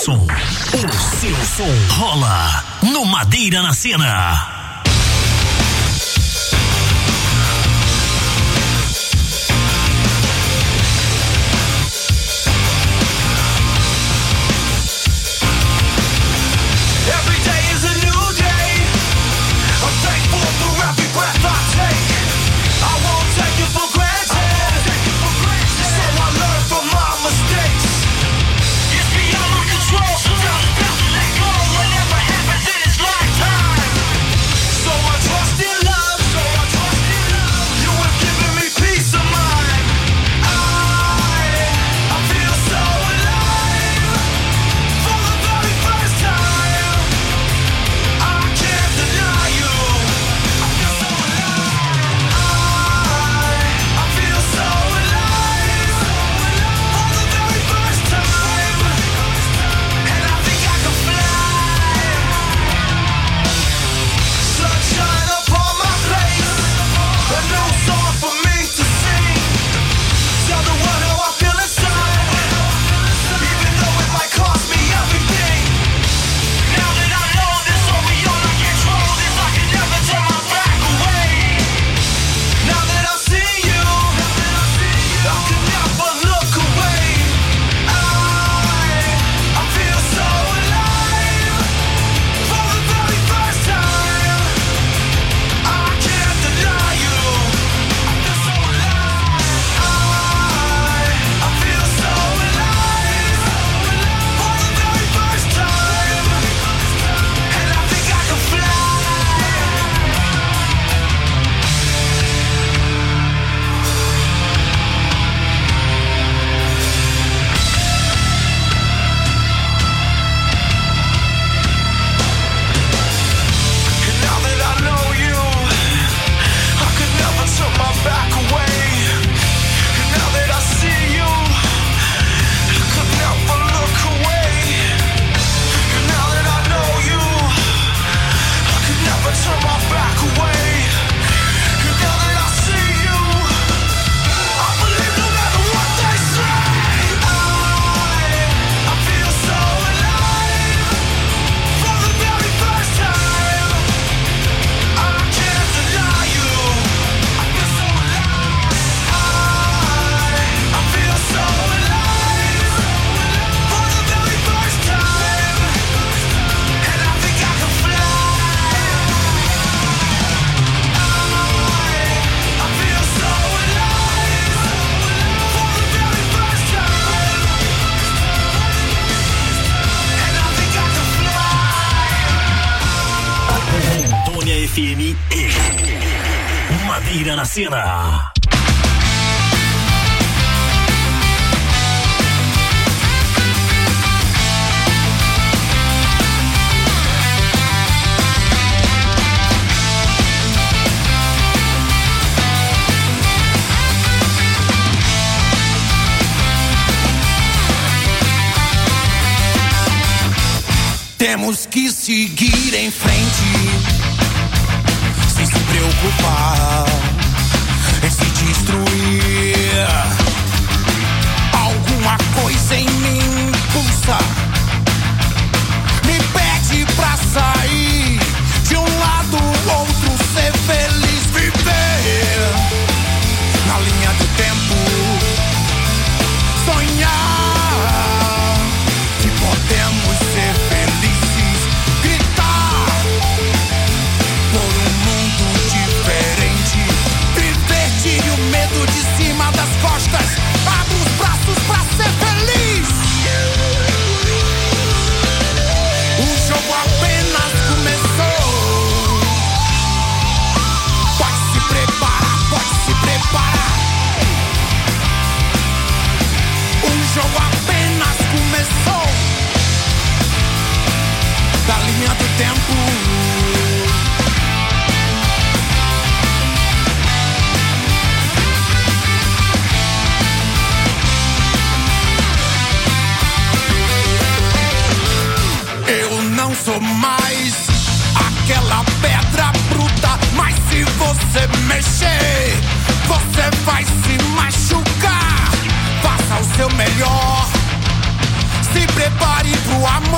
som. O seu som rola no Madeira na Sena. FM e Madeira na Sena. Temos que seguir em frente, sem se preocupar em se destruir. Alguma coisa em mim pulsa, me pede pra sair de um lado, outro, ser feliz, viver na linha do tempo, sonhar que podemos ser felizes, gritar por um mundo diferente, viver, tire o medo de cima das costas, abra os braços pra ser feliz. O jogo apenas começou. Pode se preparar, pode se preparar. O jogo apenas começou. Da linha do tempo, eu não sou mais aquela pedra bruta, mas se você mexer, você vai se machucar. Faça o seu melhor, se prepare pro amor.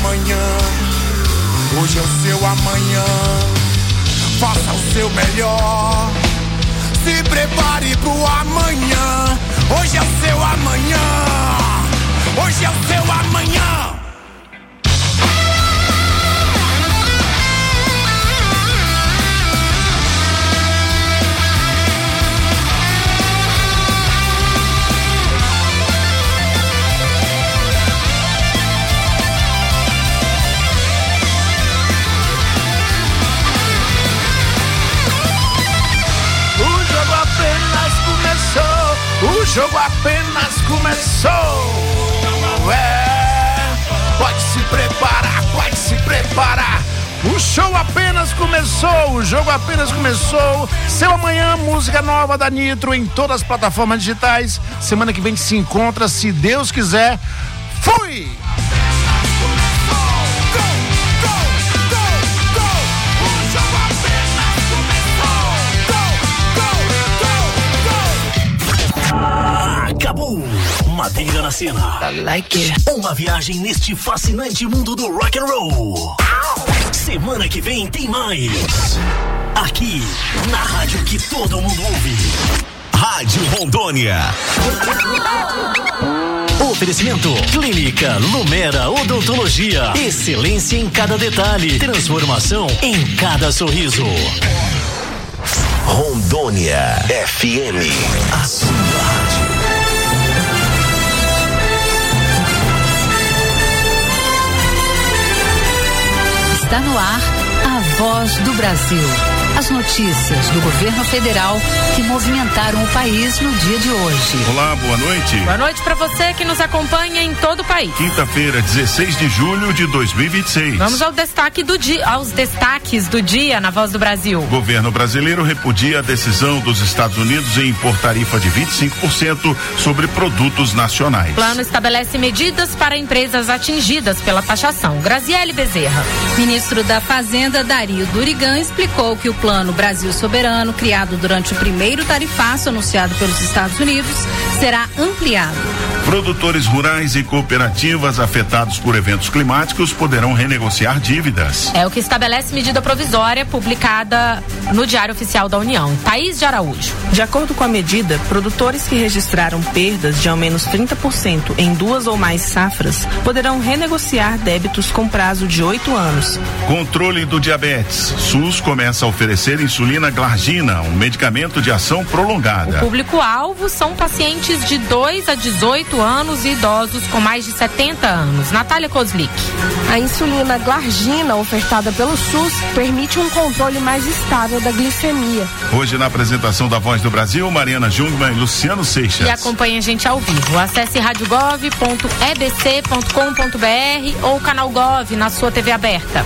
amanhã. Hoje é o seu amanhã. Faça o seu melhor. Se prepare pro amanhã. Hoje é o seu amanhã. Hoje é o seu amanhã. O jogo apenas começou. Pode se preparar, pode se preparar. O show apenas começou, o jogo apenas começou. Seu amanhã, música nova da Nitro em todas as plataformas digitais. Semana que vem se encontra, se Deus quiser. Fui! Acabou! Madeira na Cena. I like it. Uma viagem neste fascinante mundo do rock and roll. Semana que vem tem mais. Aqui, na rádio que todo mundo ouve. Rádio Rondônia. Oferecimento Clínica Lumera Odontologia. Excelência em cada detalhe. Transformação em cada sorriso. Rondônia FM. A sua rádio. Está no ar a Voz do Brasil. As notícias do governo federal que movimentaram o país no dia de hoje. Olá, boa noite. Boa noite para você que nos acompanha em todo o país. Quinta-feira, 16 de julho de 2026. Vamos aos destaques do dia na Voz do Brasil. O governo brasileiro repudia a decisão dos Estados Unidos em impor tarifa de 25% sobre produtos nacionais. O plano estabelece medidas para empresas atingidas pela taxação. Graziele Bezerra. Ministro da Fazenda, Dario Durigan, explicou que o Plano Brasil Soberano, criado durante o primeiro tarifaço anunciado pelos Estados Unidos, será ampliado. Produtores rurais e cooperativas afetados por eventos climáticos poderão renegociar dívidas. É o que estabelece medida provisória publicada no Diário Oficial da União. Thaís de Araújo. De acordo com a medida, produtores que registraram perdas de ao menos 30% em 2 ou mais safras poderão renegociar débitos com prazo de 8 anos. Controle do diabetes. SUS começa a oferecer insulina glargina, um medicamento de ação prolongada. O público-alvo são pacientes de 2 a 18 anos e idosos com mais de 70 anos. Natália Kozlik. A insulina glargina ofertada pelo SUS permite um controle mais estável da glicemia. Hoje na apresentação da Voz do Brasil, Mariana Jungmann e Luciano Seixas. E acompanhe a gente ao vivo. Acesse radiogov.ebc.com.br ou canal Gov na sua TV aberta.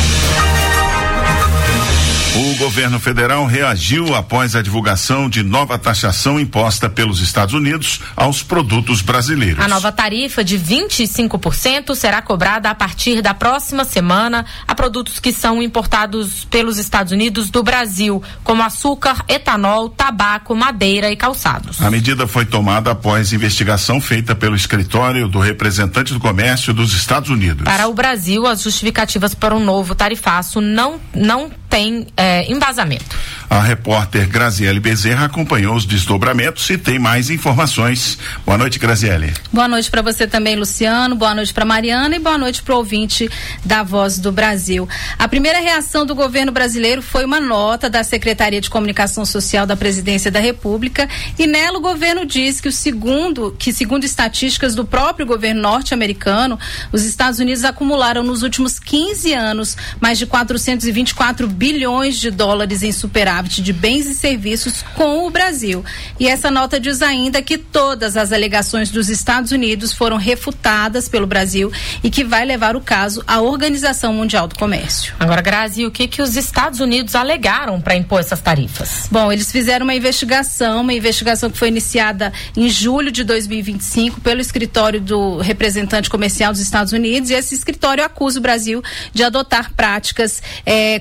O governo federal reagiu após a divulgação de nova taxação imposta pelos Estados Unidos aos produtos brasileiros. A nova tarifa de 25% será cobrada a partir da próxima semana a produtos que são importados pelos Estados Unidos do Brasil, como açúcar, etanol, tabaco, madeira e calçados. A medida foi tomada após investigação feita pelo escritório do representante do comércio dos Estados Unidos. Para o Brasil, as justificativas para um novo tarifaço não tem embasamento. A repórter Graziele Bezerra acompanhou os desdobramentos e tem mais informações. Boa noite, Graziele. Boa noite para você também, Luciano. Boa noite para Mariana e boa noite para o ouvinte da Voz do Brasil. A primeira reação do governo brasileiro foi uma nota da Secretaria de Comunicação Social da Presidência da República e nela o governo diz que segundo estatísticas do próprio governo norte-americano, os Estados Unidos acumularam nos últimos 15 anos mais de 424 bilhões de dólares em superávit de bens e serviços com o Brasil. E essa nota diz ainda que todas as alegações dos Estados Unidos foram refutadas pelo Brasil e que vai levar o caso à Organização Mundial do Comércio. Agora, Grazi, o que os Estados Unidos alegaram para impor essas tarifas? Bom, eles fizeram uma investigação que foi iniciada em julho de 2025 pelo escritório do representante comercial dos Estados Unidos, e esse escritório acusa o Brasil de adotar práticas consideradas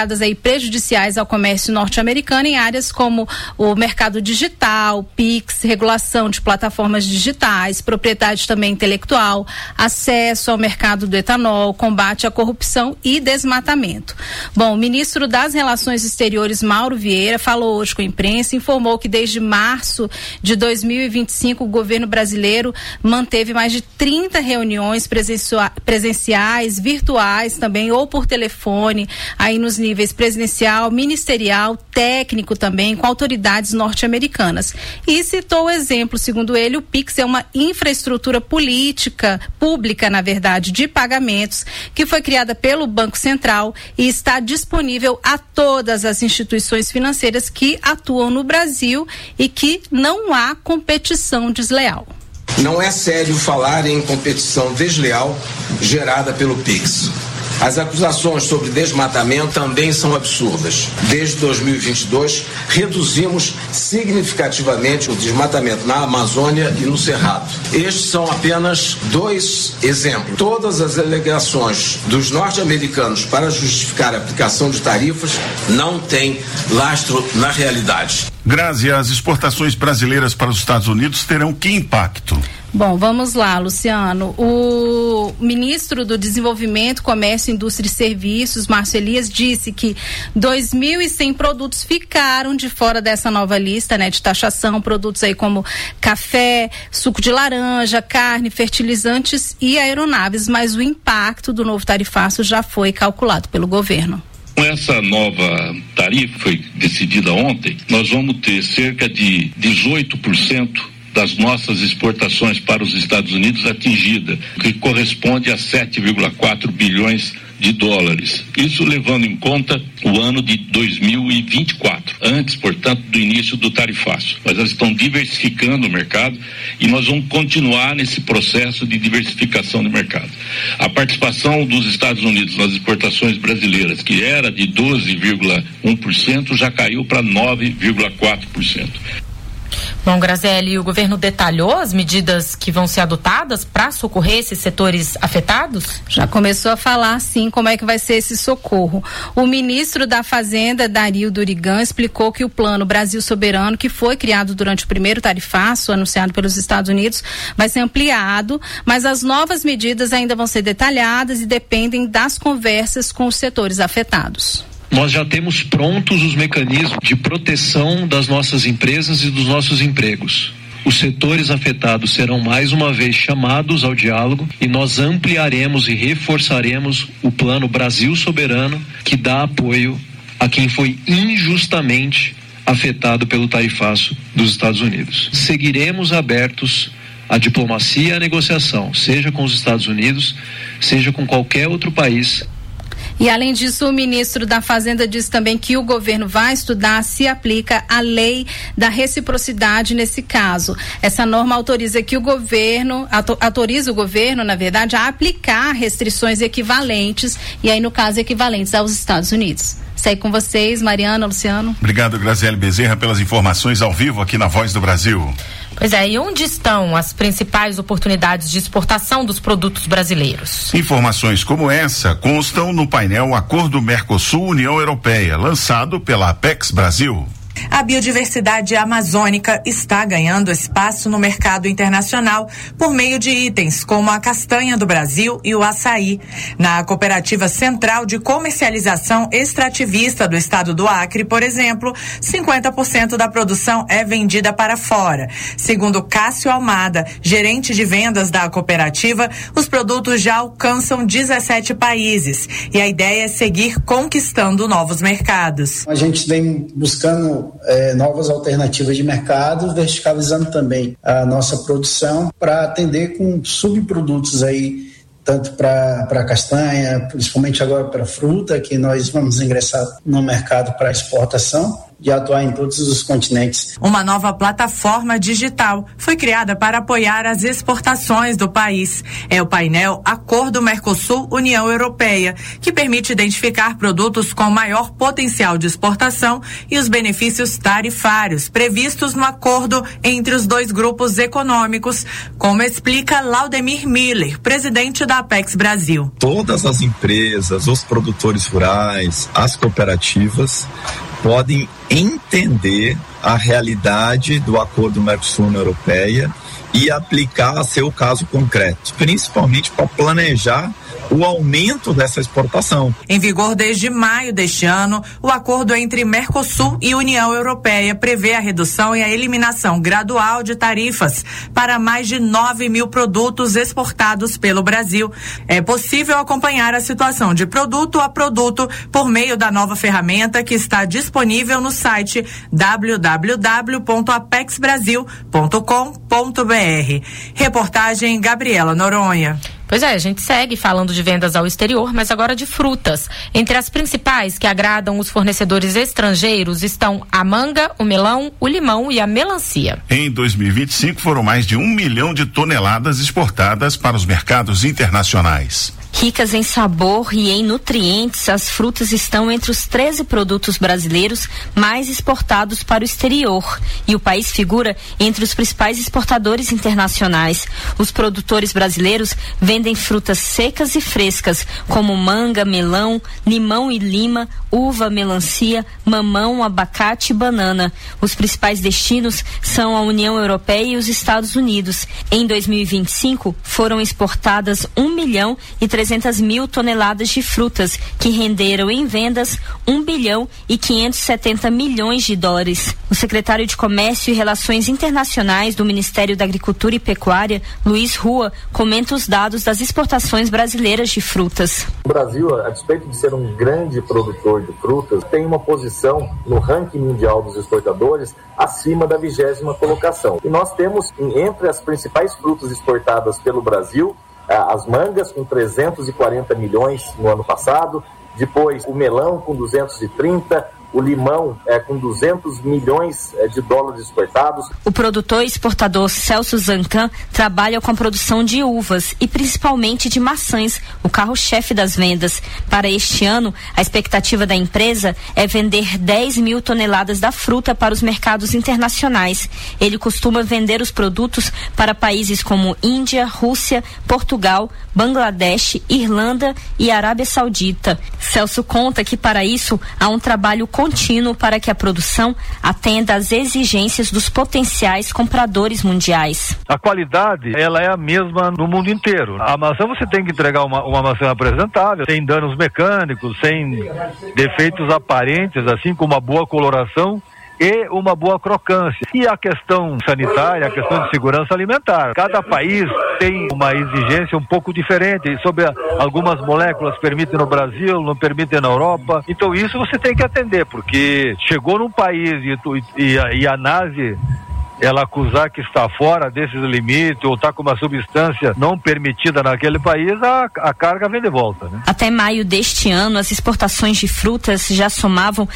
consideradas aí prejudiciais ao comércio norte-americano em áreas como o mercado digital, PIX, regulação de plataformas digitais, propriedade também intelectual, acesso ao mercado do etanol, combate à corrupção e desmatamento. Bom, o ministro das Relações Exteriores, Mauro Vieira, falou hoje com a imprensa, informou que desde março de 2025 o governo brasileiro manteve mais de 30 reuniões presenciais, virtuais também, ou por telefone, aí nos níveis presidencial, ministerial, técnico também, com autoridades norte-americanas. E citou o exemplo, segundo ele, o PIX é uma infraestrutura pública, na verdade, de pagamentos, que foi criada pelo Banco Central e está disponível a todas as instituições financeiras que atuam no Brasil e que não há competição desleal. Não é sério falar em competição desleal gerada pelo PIX. As acusações sobre desmatamento também são absurdas. Desde 2022, reduzimos significativamente o desmatamento na Amazônia e no Cerrado. Estes são apenas 2 exemplos. Todas as alegações dos norte-americanos para justificar a aplicação de tarifas não têm lastro na realidade. Grazi, as exportações brasileiras para os Estados Unidos terão que impacto? Bom, vamos lá, Luciano. O ministro do Desenvolvimento, Comércio, Indústria e Serviços, Márcio Elias, disse que 2.100 produtos ficaram de fora dessa nova lista, né, de taxação, produtos aí como café, suco de laranja, carne, fertilizantes e aeronaves, mas o impacto do novo tarifaço já foi calculado pelo governo. Com essa nova tarifa, foi decidida ontem, nós vamos ter cerca de 18% das nossas exportações para os Estados Unidos atingida, que corresponde a 7,4 bilhões de dólares. Isso levando em conta o ano de 2024, antes, portanto, do início do tarifaço. Mas elas estão diversificando o mercado e nós vamos continuar nesse processo de diversificação do mercado. A participação dos Estados Unidos nas exportações brasileiras, que era de 12,1%, já caiu para 9,4%. Bom, Graziele, o governo detalhou as medidas que vão ser adotadas para socorrer esses setores afetados? Já começou a falar, sim, como é que vai ser esse socorro. O ministro da Fazenda, Dario Durigan, explicou que o Plano Brasil Soberano, que foi criado durante o primeiro tarifaço, anunciado pelos Estados Unidos, vai ser ampliado, mas as novas medidas ainda vão ser detalhadas e dependem das conversas com os setores afetados. Nós já temos prontos os mecanismos de proteção das nossas empresas e dos nossos empregos. Os setores afetados serão mais uma vez chamados ao diálogo e nós ampliaremos e reforçaremos o Plano Brasil Soberano, que dá apoio a quem foi injustamente afetado pelo tarifaço dos Estados Unidos. Seguiremos abertos à diplomacia e à negociação, seja com os Estados Unidos, seja com qualquer outro país. E além disso, o ministro da Fazenda disse também que o governo vai estudar se aplica a lei da reciprocidade nesse caso. Essa norma autoriza o governo, na verdade, a aplicar restrições equivalentes, e aí no caso equivalentes aos Estados Unidos. Segue com vocês, Mariana, Luciano. Obrigado, Graziele Bezerra, pelas informações ao vivo aqui na Voz do Brasil. Pois é, e onde estão as principais oportunidades de exportação dos produtos brasileiros? Informações como essa constam no painel Acordo Mercosul-União Europeia, lançado pela Apex Brasil. A biodiversidade amazônica está ganhando espaço no mercado internacional por meio de itens como a castanha do Brasil e o açaí. Na Cooperativa Central de Comercialização Extrativista do Estado do Acre, por exemplo, 50% da produção é vendida para fora. Segundo Cássio Almada, gerente de vendas da cooperativa, os produtos já alcançam 17 países e a ideia é seguir conquistando novos mercados. A gente vem buscando novas alternativas de mercado, verticalizando também a nossa produção para atender com subprodutos aí, tanto para castanha, principalmente agora para fruta, que nós vamos ingressar no mercado para exportação, de atuar em todos os continentes. Uma nova plataforma digital foi criada para apoiar as exportações do país. É o painel Acordo Mercosul-União Europeia, que permite identificar produtos com maior potencial de exportação e os benefícios tarifários previstos no acordo entre os dois grupos econômicos, como explica Laudemir Miller, presidente da Apex Brasil. Todas as empresas, os produtores rurais, as cooperativas podem entender a realidade do Acordo Mercosul-União Europeia e aplicar a seu caso concreto, principalmente para planejar o aumento dessa exportação. Em vigor desde maio deste ano, o acordo entre Mercosul e União Europeia prevê a redução e a eliminação gradual de tarifas para mais de 9 mil produtos exportados pelo Brasil. É possível acompanhar a situação de produto a produto por meio da nova ferramenta que está disponível no site www.apexbrasil.com.br. Reportagem Gabriela Noronha. Pois é, a gente segue falando de vendas ao exterior, mas agora de frutas. Entre as principais que agradam os fornecedores estrangeiros estão a manga, o melão, o limão e a melancia. Em 2025 foram mais de 1 milhão de toneladas exportadas para os mercados internacionais. Ricas em sabor e em nutrientes, as frutas estão entre os 13 produtos brasileiros mais exportados para o exterior. E o país figura entre os principais exportadores internacionais. Os produtores brasileiros vendem frutas secas e frescas, como manga, melão, limão e lima, uva, melancia, mamão, abacate e banana. Os principais destinos são a União Europeia e os Estados Unidos. Em 2025, foram exportadas 1.300.000 toneladas de frutas, que renderam em vendas 1 bilhão e 570 milhões de dólares. O secretário de Comércio e Relações Internacionais do Ministério da Agricultura e Pecuária, Luiz Rua, comenta os dados das exportações brasileiras de frutas. O Brasil, a despeito de ser um grande produtor de frutas, tem uma posição no ranking mundial dos exportadores acima da 20ª colocação. E nós temos, entre as principais frutas exportadas pelo Brasil, as mangas com 340 milhões no ano passado, depois o melão com 230, o limão com 200 milhões de dólares exportados. O produtor e exportador Celso Zancan trabalha com a produção de uvas e principalmente de maçãs, o carro-chefe das vendas. Para este ano, a expectativa da empresa é vender 10 mil toneladas da fruta para os mercados internacionais. Ele costuma vender os produtos para países como Índia, Rússia, Portugal, Bangladesh, Irlanda e Arábia Saudita. Celso conta que para isso há um trabalho contínuo para que a produção atenda às exigências dos potenciais compradores mundiais. A qualidade, ela é a mesma no mundo inteiro. A maçã você tem que entregar uma maçã apresentável, sem danos mecânicos, sem defeitos aparentes, assim como uma boa coloração e uma boa crocância. E a questão sanitária, a questão de segurança alimentar. Cada país tem uma exigência um pouco diferente sobre algumas moléculas permitem no Brasil, não permitem na Europa. Então isso você tem que atender, porque chegou num país e a ANASE ela acusar que está fora desses limites ou está com uma substância não permitida naquele país, a carga vem de volta, né? Até maio deste ano, as exportações de frutas já somavam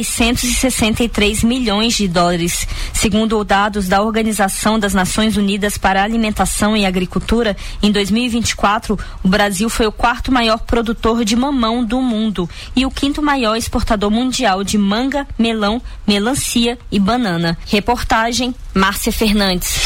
663 milhões de dólares. Segundo dados da Organização das Nações Unidas para a Alimentação e Agricultura, em 2024, o Brasil foi o 4º maior produtor de mamão do mundo e o 5º maior exportador mundial de manga, melão, melancia e banana. Reportagem Márcia Fernandes.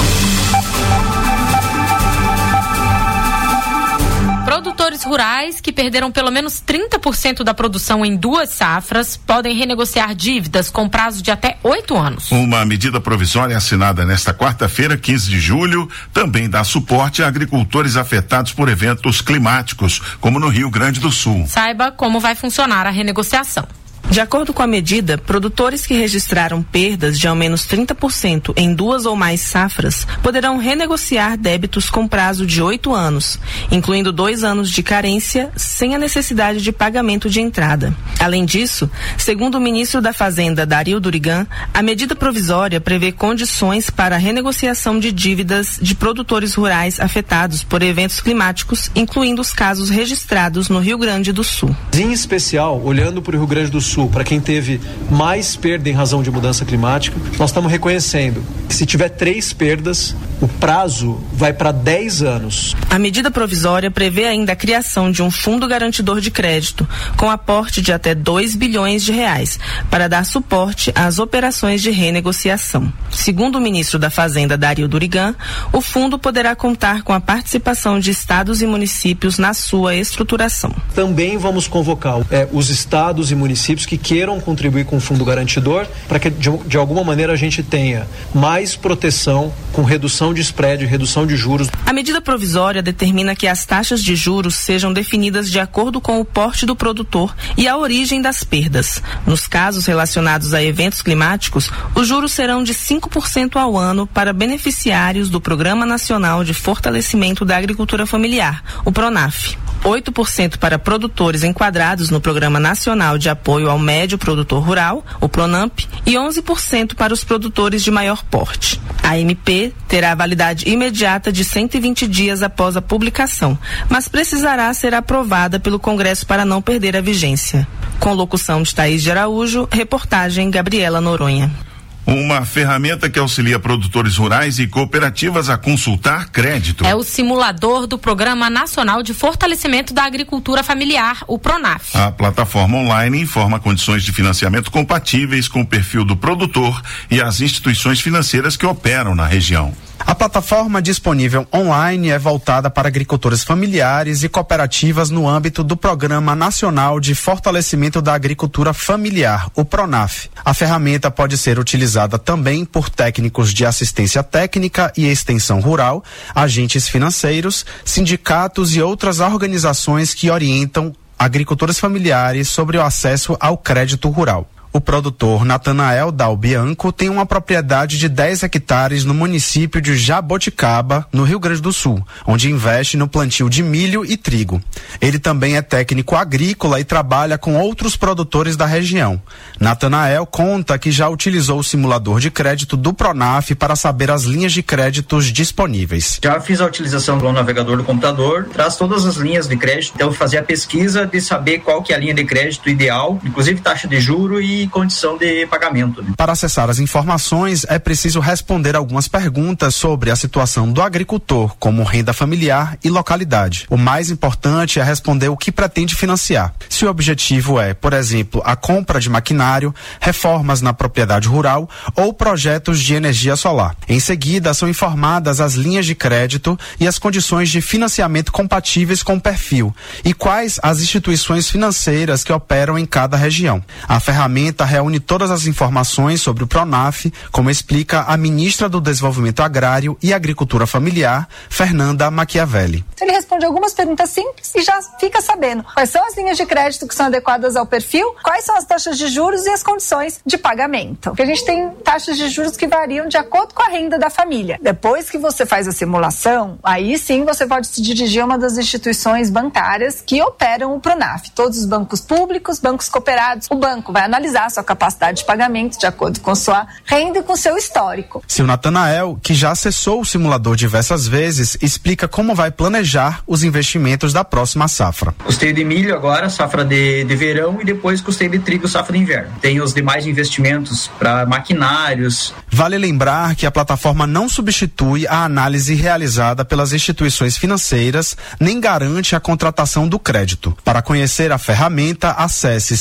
Produtores rurais que perderam pelo menos 30% da produção em 2 safras podem renegociar dívidas com prazo de até 8 anos. Uma medida provisória assinada nesta quarta-feira, 15 de julho, também dá suporte a agricultores afetados por eventos climáticos, como no Rio Grande do Sul. Saiba como vai funcionar a renegociação. De acordo com a medida, produtores que registraram perdas de ao menos 30% em 2 ou mais safras poderão renegociar débitos com prazo de 8 anos, incluindo 2 anos de carência sem a necessidade de pagamento de entrada. Além disso, segundo o ministro da Fazenda, Dario Durigan, a medida provisória prevê condições para a renegociação de dívidas de produtores rurais afetados por eventos climáticos, incluindo os casos registrados no Rio Grande do Sul. Em especial, olhando para o Rio Grande do Sul, Sul, para quem teve mais perda em razão de mudança climática, nós estamos reconhecendo que se tiver 3 perdas, o prazo vai para 10 anos. A medida provisória prevê ainda a criação de um fundo garantidor de crédito, com aporte de até R$2 bilhões, para dar suporte às operações de renegociação. Segundo o ministro da Fazenda, Dario Durigan, o fundo poderá contar com a participação de estados e municípios na sua estruturação. Também vamos convocar os estados e municípios que queiram contribuir com o fundo garantidor, para que de alguma maneira a gente tenha mais proteção com redução de spread, redução de juros. A medida provisória determina que as taxas de juros sejam definidas de acordo com o porte do produtor e a origem das perdas. Nos casos relacionados a eventos climáticos, os juros serão de 5% ao ano para beneficiários do Programa Nacional de Fortalecimento da Agricultura Familiar, o PRONAF. 8% para produtores enquadrados no Programa Nacional de Apoio ao Médio Produtor Rural, o PRONAMP, e 11% para os produtores de maior porte. A MP terá validade imediata de 120 dias após a publicação, mas precisará ser aprovada pelo Congresso para não perder a vigência. Com locução de Thaís de Araújo, reportagem Gabriela Noronha. Uma ferramenta que auxilia produtores rurais e cooperativas a consultar crédito. É o simulador do Programa Nacional de Fortalecimento da Agricultura Familiar, o PRONAF. A plataforma online informa condições de financiamento compatíveis com o perfil do produtor e as instituições financeiras que operam na região. A plataforma disponível online é voltada para agricultores familiares e cooperativas no âmbito do Programa Nacional de Fortalecimento da Agricultura Familiar, o PRONAF. A ferramenta pode ser utilizada também por técnicos de assistência técnica e extensão rural, agentes financeiros, sindicatos e outras organizações que orientam agricultores familiares sobre o acesso ao crédito rural. O produtor Natanael Dal Bianco tem uma propriedade de 10 hectares no município de Jaboticaba, no Rio Grande do Sul, onde investe no plantio de milho e trigo. Ele também é técnico agrícola e trabalha com outros produtores da região. Natanael conta que já utilizou o simulador de crédito do PRONAF para saber as linhas de créditos disponíveis. Já fiz a utilização do navegador do computador, traz todas as linhas de crédito, então fazer a pesquisa de saber qual que é a linha de crédito ideal, inclusive taxa de juro e condição de pagamento. Para acessar as informações, é preciso responder algumas perguntas sobre a situação do agricultor, como renda familiar e localidade. O mais importante é responder o que pretende financiar. Se o objetivo é, por exemplo, a compra de maquinário, reformas na propriedade rural ou projetos de energia solar. Em seguida, são informadas as linhas de crédito e as condições de financiamento compatíveis com o perfil e quais as instituições financeiras que operam em cada região. A ferramenta reúne todas as informações sobre o PRONAF, como explica a ministra do Desenvolvimento Agrário e Agricultura Familiar, Fernanda Machiavelli. Ele responde algumas perguntas simples e já fica sabendo quais são as linhas de crédito que são adequadas ao perfil, quais são as taxas de juros e as condições de pagamento. Porque a gente tem taxas de juros que variam de acordo com a renda da família. Depois que você faz a simulação, aí sim você pode se dirigir a uma das instituições bancárias que operam o PRONAF. Todos os bancos públicos, bancos cooperados. O banco vai analisar a sua capacidade de pagamento de acordo com sua renda e com seu histórico. Seu Natanael, que já acessou o simulador diversas vezes, explica como vai planejar os investimentos da próxima safra. Custeio de milho agora, safra de verão, e depois custeio de trigo, safra de inverno. Tem os demais investimentos para maquinários. Vale lembrar que a plataforma não substitui a análise realizada pelas instituições financeiras, nem garante a contratação do crédito. Para conhecer a ferramenta, acesse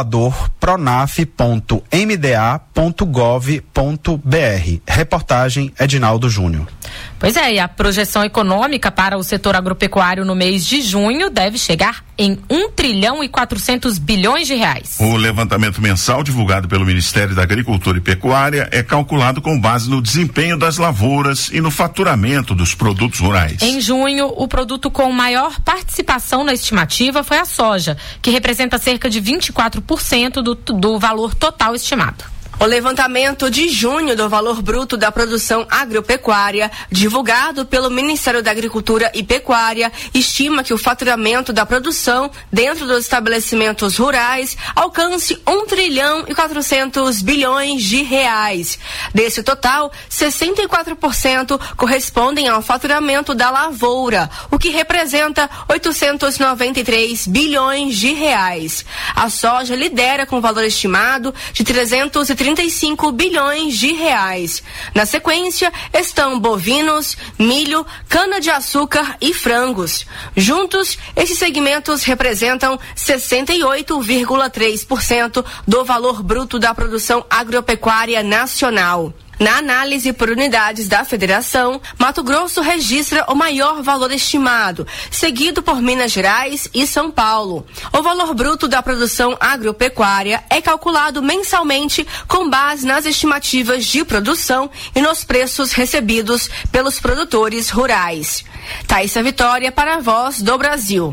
simulador.pronaf.mda.gov.br. Reportagem Edinaldo Júnior. Pois é, e a projeção econômica para o setor agropecuário no mês de junho deve chegar em 1 trilhão e 400 bilhões de reais. O levantamento mensal divulgado pelo Ministério da Agricultura e Pecuária é calculado com base no desempenho das lavouras e no faturamento dos produtos rurais. Em junho, o produto com maior participação na estimativa foi a soja, que representa cerca de 24% do valor total estimado. O levantamento de junho do valor bruto da produção agropecuária, divulgado pelo Ministério da Agricultura e Pecuária, estima que o faturamento da produção dentro dos estabelecimentos rurais alcance 1 trilhão e 400 bilhões de reais. Desse total, 64% correspondem ao faturamento da lavoura, o que representa 893 bilhões de reais. A soja lidera com valor estimado de 335 bilhões de reais. Na sequência, estão bovinos, milho, cana-de-açúcar e frangos. Juntos, esses segmentos representam 68,3% do valor bruto da produção agropecuária nacional. Na análise por unidades da Federação, Mato Grosso registra o maior valor estimado, seguido por Minas Gerais e São Paulo. O valor bruto da produção agropecuária é calculado mensalmente com base nas estimativas de produção e nos preços recebidos pelos produtores rurais. Thaísa Vitória para a Voz do Brasil.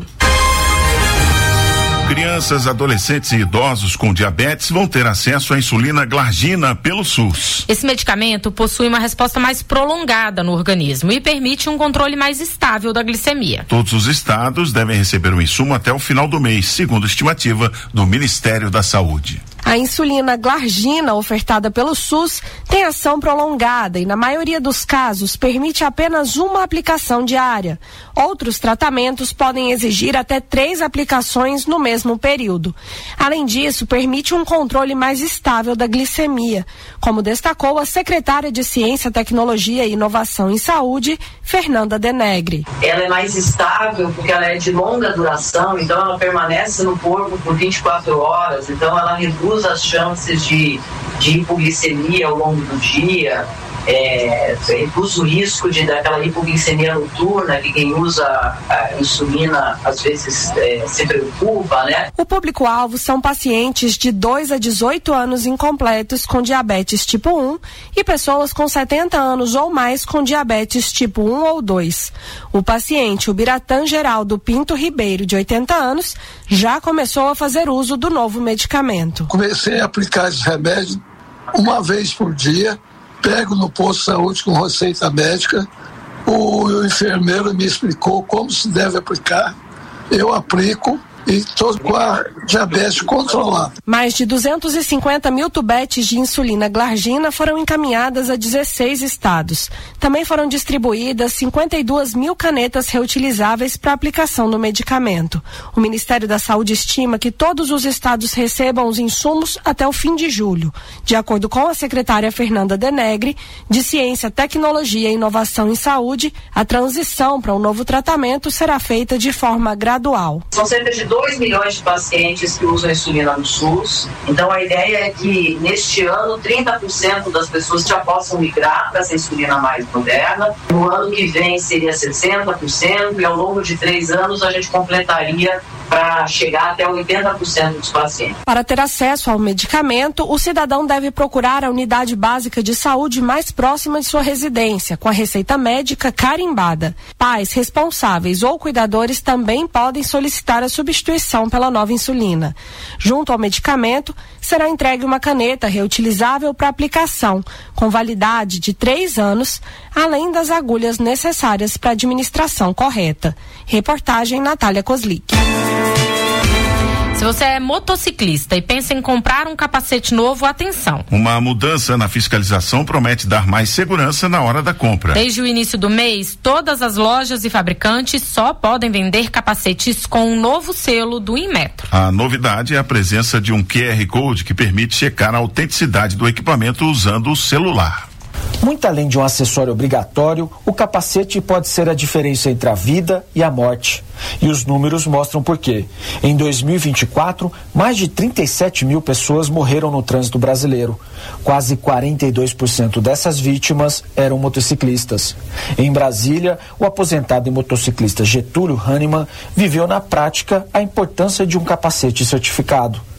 Crianças, adolescentes e idosos com diabetes vão ter acesso à insulina glargina pelo SUS. Esse medicamento possui uma resposta mais prolongada no organismo e permite um controle mais estável da glicemia. Todos os estados devem receber o insumo até o final do mês, segundo estimativa do Ministério da Saúde. A insulina glargina, ofertada pelo SUS, tem ação prolongada e, na maioria dos casos, permite apenas uma aplicação diária. Outros tratamentos podem exigir até 3 aplicações no mesmo período. Além disso, permite um controle mais estável da glicemia, como destacou a secretária de Ciência, Tecnologia e Inovação em Saúde, Fernanda Denegri. Ela é mais estável porque ela é de longa duração, então ela permanece no corpo por 24 horas, então ela reduz as chances de hipoglicemia ao longo do dia, reduz o risco daquela hipoglicemia noturna que quem usa a insulina às vezes se preocupa, né? O público-alvo são pacientes de 2 a 18 anos incompletos com diabetes tipo 1 e pessoas com 70 anos ou mais com diabetes tipo 1 ou 2. O paciente, o Biratã Geraldo Pinto Ribeiro, de 80 anos, já começou a fazer uso do novo medicamento. Comecei a aplicar esse remédio uma vez por dia. Pego no posto de saúde com receita médica, o enfermeiro me explicou como se deve aplicar, eu aplico e estou com a diabetes controlada. Mais de 250 mil tubetes de insulina glargina foram encaminhadas a 16 estados. Também foram distribuídas 52 mil canetas reutilizáveis para aplicação do medicamento. O Ministério da Saúde estima que todos os estados recebam os insumos até o fim de julho. De acordo com a secretária Fernanda Denegri, de Ciência, Tecnologia e Inovação em Saúde, a transição para um novo tratamento será feita de forma gradual. São cerca de 2 milhões de pacientes que usam insulina no SUS. Então a ideia é que neste ano 30% das pessoas já possam migrar para essa insulina mais moderna. No ano que vem seria 60% e ao longo de 3 anos a gente completaria para chegar até 80% dos pacientes. Para ter acesso ao medicamento, o cidadão deve procurar a unidade básica de saúde mais próxima de sua residência, com a receita médica carimbada. Pais responsáveis ou cuidadores também podem solicitar a substituição pela nova insulina. Junto ao medicamento, será entregue uma caneta reutilizável para aplicação, com validade de 3 anos, além das agulhas necessárias para a administração correta. Reportagem Natália Kozlik. Se você é motociclista e pensa em comprar um capacete novo, atenção. Uma mudança na fiscalização promete dar mais segurança na hora da compra. Desde o início do mês, todas as lojas e fabricantes só podem vender capacetes com um novo selo do Inmetro. A novidade é a presença de um QR Code que permite checar a autenticidade do equipamento usando o celular. Muito além de um acessório obrigatório, o capacete pode ser a diferença entre a vida e a morte. E os números mostram por quê. Em 2024, mais de 37 mil pessoas morreram no trânsito brasileiro. Quase 42% dessas vítimas eram motociclistas. Em Brasília, o aposentado e motociclista Getúlio Hahnemann viveu na prática a importância de um capacete certificado.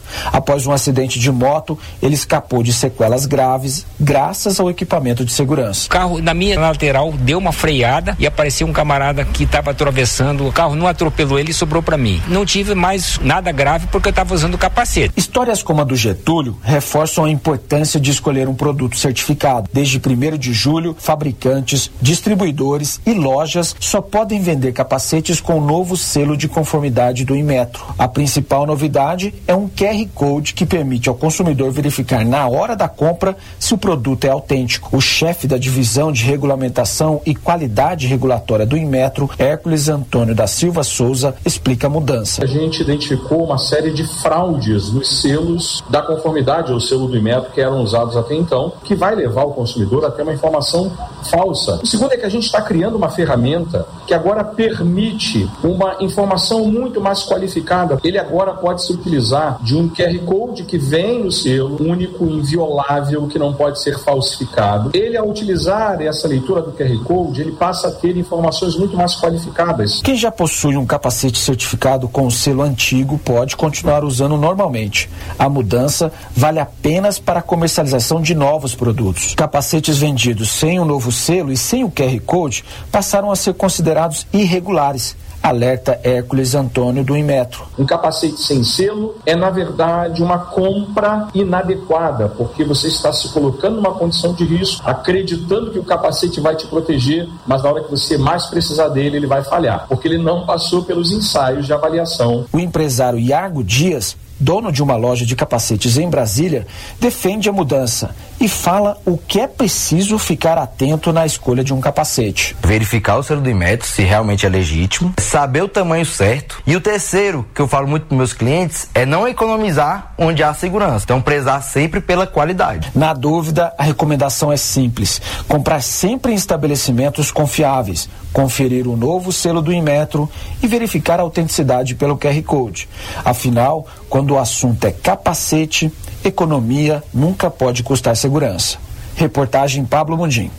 Após um acidente de moto, ele escapou de sequelas graves graças ao equipamento de segurança. O carro na minha lateral deu uma freada e apareceu um camarada que estava atravessando. O carro não atropelou ele e sobrou para mim. Não tive mais nada grave porque eu estava usando o capacete. Histórias como a do Getúlio reforçam a importância de escolher um produto certificado. Desde 1º de julho, fabricantes, distribuidores e lojas só podem vender capacetes com o novo selo de conformidade do Inmetro. A principal novidade é um QR Code que permite ao consumidor verificar na hora da compra se o produto é autêntico. O chefe da divisão de regulamentação e qualidade regulatória do Inmetro, Hércules Antônio da Silva Souza, explica a mudança. A gente identificou uma série de fraudes nos selos da conformidade ao selo do Inmetro que eram usados até então, que vai levar o consumidor a ter uma informação falsa. O segundo é que a gente está criando uma ferramenta que agora permite uma informação muito mais qualificada. Ele agora pode se utilizar de um QR Code que vem no selo, único, inviolável, que não pode ser falsificado. Ele, ao utilizar essa leitura do QR Code, ele passa a ter informações muito mais qualificadas. Quem já possui um capacete certificado com o selo antigo pode continuar usando normalmente. A mudança vale apenas para a comercialização de novos produtos. Capacetes vendidos sem o novo selo e sem o QR Code passaram a ser considerados irregulares. Alerta Hércules Antônio do Inmetro. Um capacete sem selo é, na verdade, uma compra inadequada, porque você está se colocando numa condição de risco, acreditando que o capacete vai te proteger, mas na hora que você mais precisar dele, ele vai falhar, porque ele não passou pelos ensaios de avaliação. O empresário Iago Dias, dono de uma loja de capacetes em Brasília, defende a mudança e fala o que é preciso ficar atento na escolha de um capacete. Verificar o selo do Inmetro, se realmente é legítimo, saber o tamanho certo. E o terceiro, que eu falo muito para meus clientes, é não economizar onde há segurança. Então, prezar sempre pela qualidade. Na dúvida, a recomendação é simples: comprar sempre em estabelecimentos confiáveis, conferir o novo selo do Inmetro e verificar a autenticidade pelo QR Code. Afinal, quando o assunto é capacete, economia nunca pode custar segurança. Reportagem Pablo Mundim.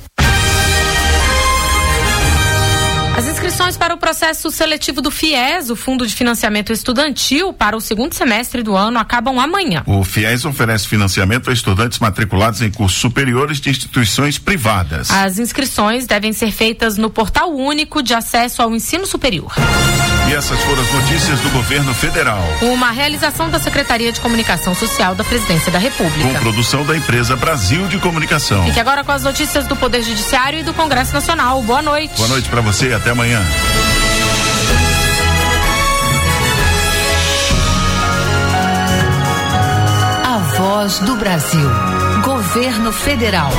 As inscrições para o processo seletivo do FIES, o Fundo de Financiamento Estudantil, para o segundo semestre do ano, acabam amanhã. O FIES oferece financiamento a estudantes matriculados em cursos superiores de instituições privadas. As inscrições devem ser feitas no Portal Único de Acesso ao Ensino Superior. E essas foram as notícias do governo federal. Uma realização da Secretaria de Comunicação Social da Presidência da República. Com produção da empresa Brasil de Comunicação. Fique agora com as notícias do Poder Judiciário e do Congresso Nacional. Boa noite. Boa noite para você e até amanhã. A Voz do Brasil. Governo Federal.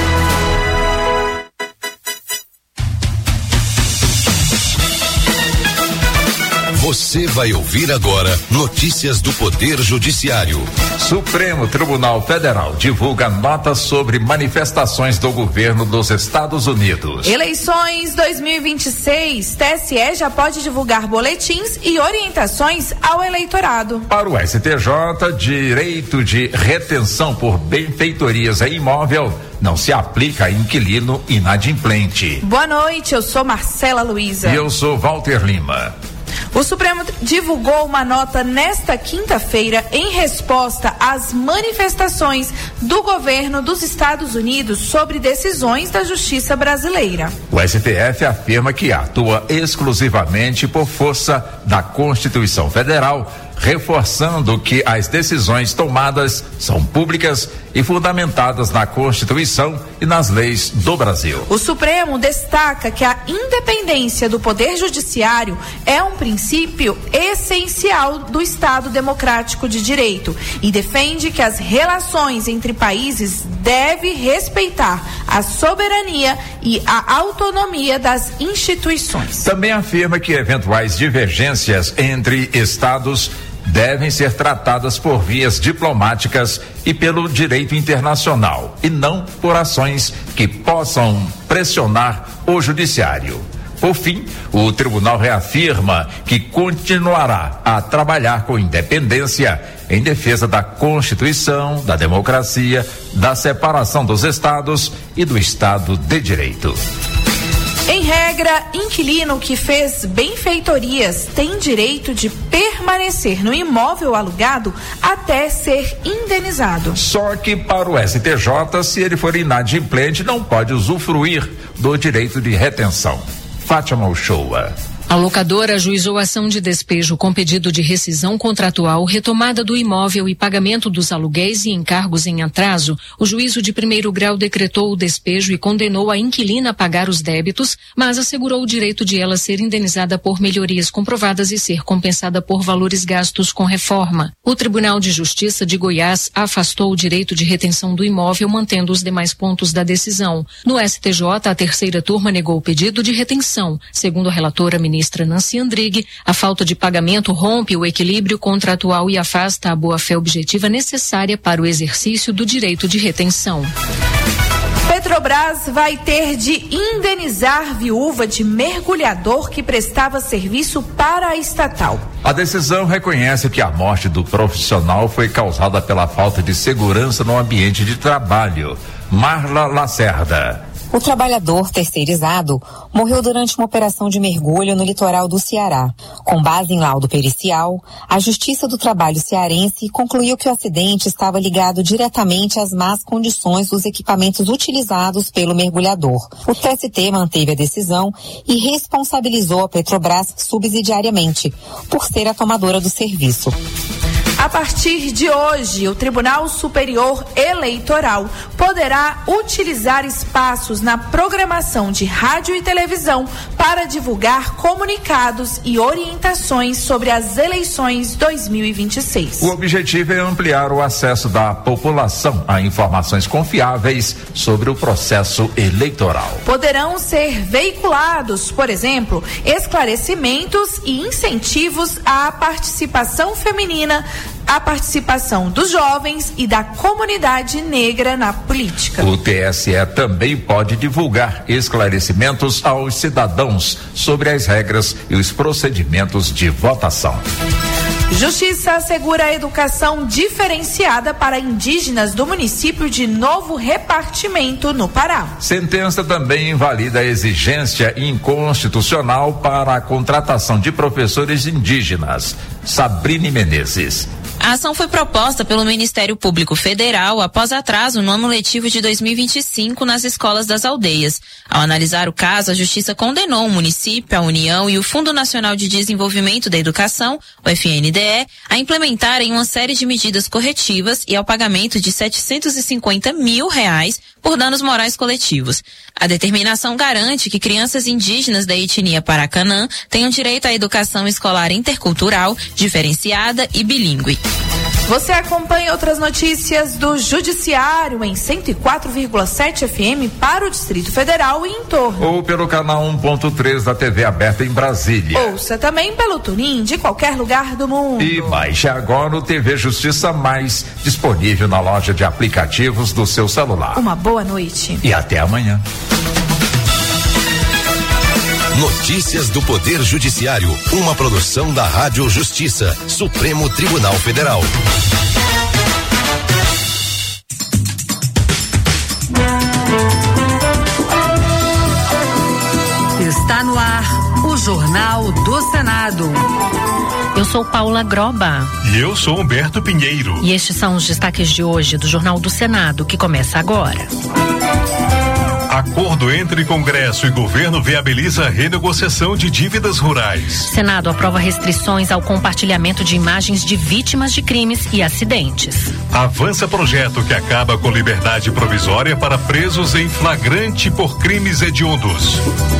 Você vai ouvir agora notícias do Poder Judiciário. Supremo Tribunal Federal divulga notas sobre manifestações do governo dos Estados Unidos. Eleições 2026. TSE já pode divulgar boletins e orientações ao eleitorado. Para o STJ, direito de retenção por benfeitorias em imóvel não se aplica a inquilino inadimplente. Boa noite, eu sou Marcela Luiza. E eu sou Walter Lima. O Supremo divulgou uma nota nesta quinta-feira em resposta às manifestações do governo dos Estados Unidos sobre decisões da Justiça brasileira. O STF afirma que atua exclusivamente por força da Constituição Federal, reforçando que as decisões tomadas são públicas e fundamentadas na Constituição e nas leis do Brasil. O Supremo destaca que a independência do Poder Judiciário é um princípio essencial do Estado Democrático de Direito e defende que as relações entre países devem respeitar a soberania e a autonomia das instituições. Também afirma que eventuais divergências entre estados devem ser tratadas por vias diplomáticas e pelo direito internacional, e não por ações que possam pressionar o judiciário. Por fim, o tribunal reafirma que continuará a trabalhar com independência em defesa da Constituição, da democracia, da separação dos estados e do Estado de Direito. Em regra, inquilino que fez benfeitorias tem direito de permanecer no imóvel alugado até ser indenizado. Só que para o STJ, se ele for inadimplente, não pode usufruir do direito de retenção. Fátima Uchoa. A locadora ajuizou ação de despejo com pedido de rescisão contratual, retomada do imóvel e pagamento dos aluguéis e encargos em atraso. O juízo de primeiro grau decretou o despejo e condenou a inquilina a pagar os débitos, mas assegurou o direito de ela ser indenizada por melhorias comprovadas e ser compensada por valores gastos com reforma. O Tribunal de Justiça de Goiás afastou o direito de retenção do imóvel, mantendo os demais pontos da decisão. No STJ, a terceira turma negou o pedido de retenção. Segundo a relatora ministra Nancy Andrighi, a falta de pagamento rompe o equilíbrio contratual e afasta a boa-fé objetiva necessária para o exercício do direito de retenção. Petrobras vai ter de indenizar viúva de mergulhador que prestava serviço para a estatal. A decisão reconhece que a morte do profissional foi causada pela falta de segurança no ambiente de trabalho. Marla Lacerda. O trabalhador terceirizado morreu durante uma operação de mergulho no litoral do Ceará. Com base em laudo pericial, a Justiça do Trabalho cearense concluiu que o acidente estava ligado diretamente às más condições dos equipamentos utilizados pelo mergulhador. O TST manteve a decisão e responsabilizou a Petrobras subsidiariamente, por ser a tomadora do serviço. A partir de hoje, o Tribunal Superior Eleitoral poderá utilizar espaços na programação de rádio e televisão para divulgar comunicados e orientações sobre as eleições 2026. O objetivo é ampliar o acesso da população a informações confiáveis sobre o processo eleitoral. Poderão ser veiculados, por exemplo, esclarecimentos e incentivos à participação feminina, a participação dos jovens e da comunidade negra na política. O TSE também pode divulgar esclarecimentos aos cidadãos sobre as regras e os procedimentos de votação. Justiça assegura a educação diferenciada para indígenas do município de Novo Repartimento, no Pará. Sentença também invalida a exigência inconstitucional para a contratação de professores indígenas. Sabrine Menezes. A ação foi proposta pelo Ministério Público Federal após atraso no ano letivo de 2025 nas escolas das aldeias. Ao analisar o caso, a Justiça condenou o município, a União e o Fundo Nacional de Desenvolvimento da Educação, o FNDE, a implementarem uma série de medidas corretivas e ao pagamento de R$750 mil por danos morais coletivos. A determinação garante que crianças indígenas da etnia Paracanã tenham direito à educação escolar intercultural, diferenciada e bilíngue. Você acompanha outras notícias do Judiciário em 104,7 FM para o Distrito Federal e em torno. Ou pelo canal 1.3 da TV aberta em Brasília. Ouça também pelo TuneIn de qualquer lugar do mundo. E baixe agora o TV Justiça Mais, disponível na loja de aplicativos do seu celular. Uma boa noite. E até amanhã. Notícias do Poder Judiciário, uma produção da Rádio Justiça, Supremo Tribunal Federal. Está no ar o Jornal do Senado. Eu sou Paula Groba. E eu sou Humberto Pinheiro. E estes são os destaques de hoje do Jornal do Senado, que começa agora. Acordo entre Congresso e governo viabiliza a renegociação de dívidas rurais. Senado aprova restrições ao compartilhamento de imagens de vítimas de crimes e acidentes. Avança projeto que acaba com liberdade provisória para presos em flagrante por crimes hediondos.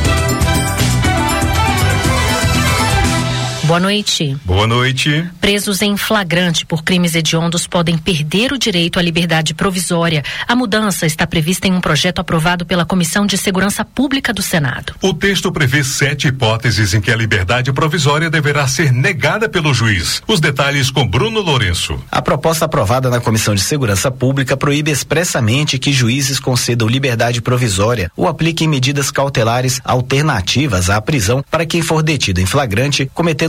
Boa noite. Boa noite. Presos em flagrante por crimes hediondos podem perder o direito à liberdade provisória. A mudança está prevista em um projeto aprovado pela Comissão de Segurança Pública do Senado. O texto prevê 7 hipóteses em que a liberdade provisória deverá ser negada pelo juiz. Os detalhes com Bruno Lourenço. A proposta aprovada na Comissão de Segurança Pública proíbe expressamente que juízes concedam liberdade provisória ou apliquem medidas cautelares alternativas à prisão para quem for detido em flagrante cometendo